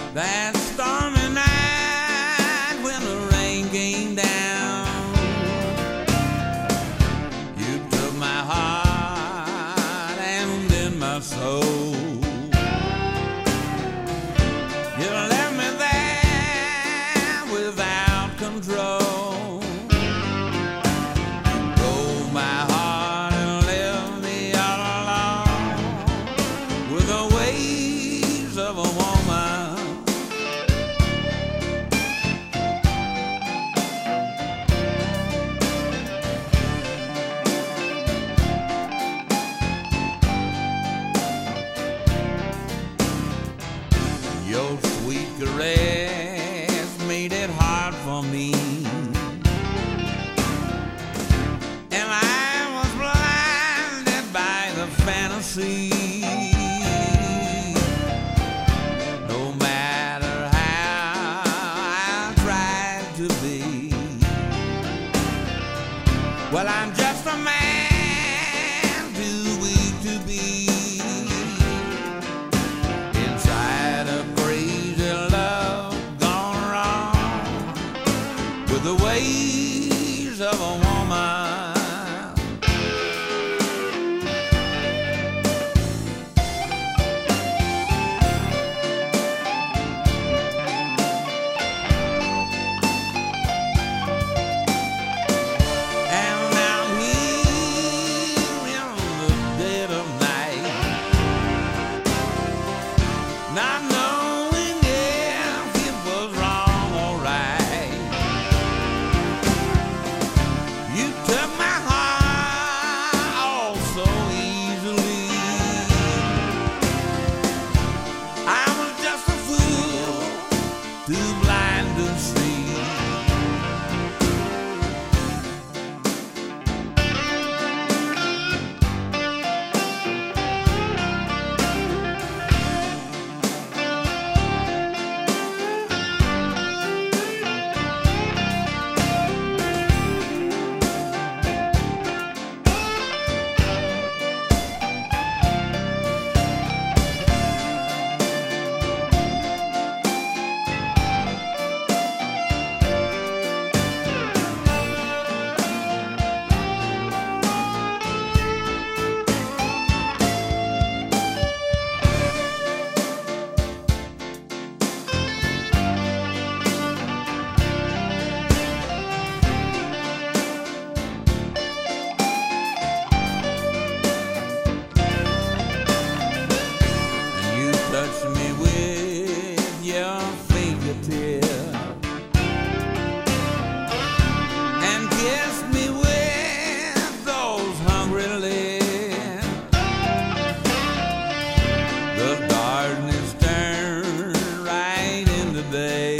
That stormy night when the rain came down, you took my heart and then my soul. You left me there without control. You broke my heart and left me all alone with the ways of a woman. Your sweet caress made it hard for me, and I was blinded by the fantasy. No matter how I tried to be, well, I'm just a man too weak to be inside a crazy love gone wrong with the ways of a woman. And now here in the dead of night, not knowing if it was wrong or right, you took my heart all so easily. I was just a fool, too blind to see. Touch me with your fingertip and kiss me with those hungry lips. The darkness turned right into day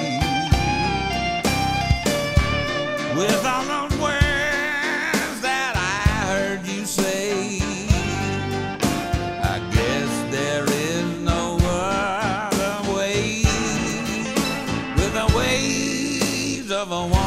with all those words that I heard you say. I guess there is no other way with the ways of a woman.